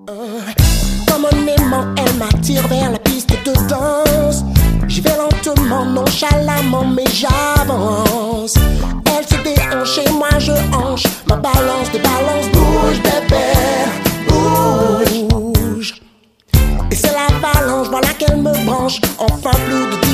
Comme un aimant, elle m'attire vers la piste de danse. J'y vais lentement, nonchalamment, mais j'avance. Elle se déhanche et moi je hanche. Ma balance de balance, bouge bébé, bouge. Et c'est l'avalanche, voilà qu'elle me branche. Enfin plus de